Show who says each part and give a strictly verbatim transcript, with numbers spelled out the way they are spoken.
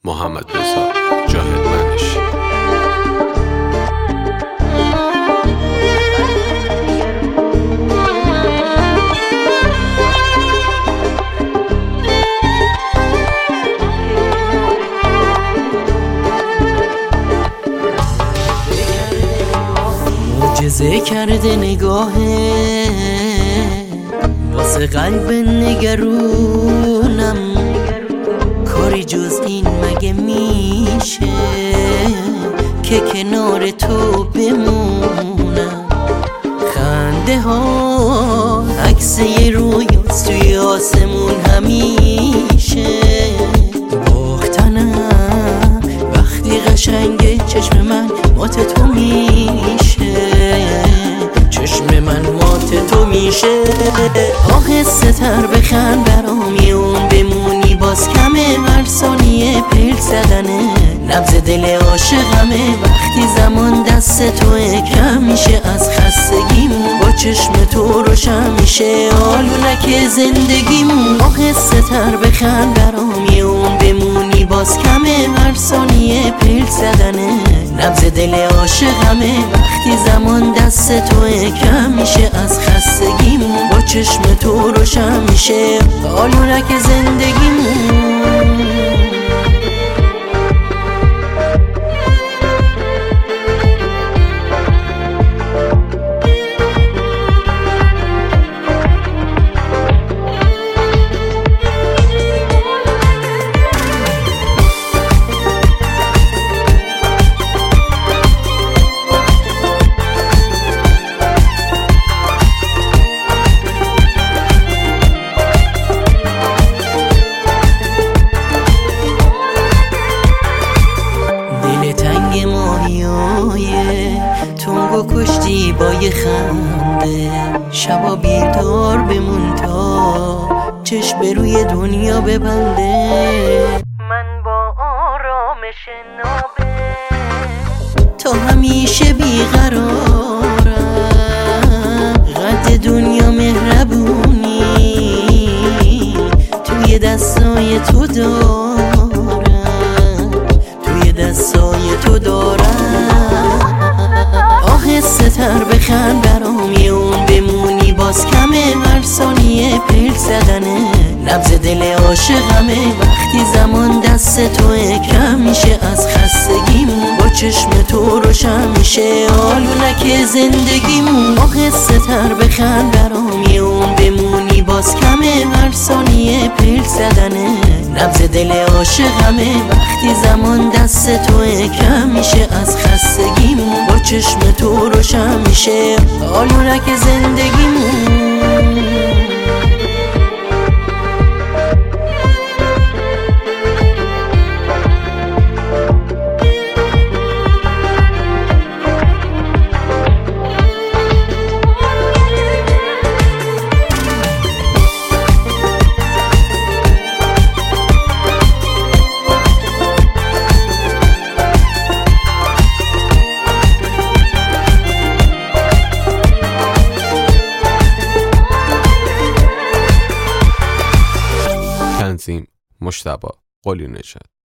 Speaker 1: محمد رضا جاهد منشی.
Speaker 2: معجزه کرده نگاهه واسه قلب نگرونم، کاری جز این مگه میشه که کنار تو بمونم؟ خنده ها عکس یه رویاست توی آسمون همیشه، باختنم وقتی قشنگه چشم من مات تو میشه، چشم من مات تو میشه. آهسته تر بخند برام یه اون بمونی باز کمه، هر ثانیه پل زدنه نبض دل عاشقمه، وقتی زمان دست توه کم میشه از خستگیمون، با چشم تو روشن میشه آلونک زندگیمون. آهسته تر بخند برام یه اون بمونی باز کمه، هر ثانیه پل زدنه نبض دل عاشقمه، وقتی زمان دست توه کم میشه از خستگیمون، با چشم تو روشن میشه آلونک زندگیمون. تنگو کشتی با یه خنده، شبا بیدار بمون تا چشم روی دنیا ببنده، من با آرامش نابه تا همیشه بیقرارم، قد دنیا مهربونی توی دستای تو دارم، توی دستای تو دارم. آهسته تر بخند برام یه اون بمونی باز کمه، هر ثانیه پل زدنه نبض دل عاشقمه، وقتی زمان دست توه کم میشه از خستگیمون، با چشم تو روشن میشه آلونک زندگیمون. آهسته تر بخند برام یه اون بمونی باز کمه، هر ثانیه پل زدنه نبض دل عاشقمه، وقتی زمان دست توه کم میشه از خستگیمون، با چشم تو روشن میشه آلونک زندگیمون.
Speaker 1: تنظیم مجتبی قلی نژاد.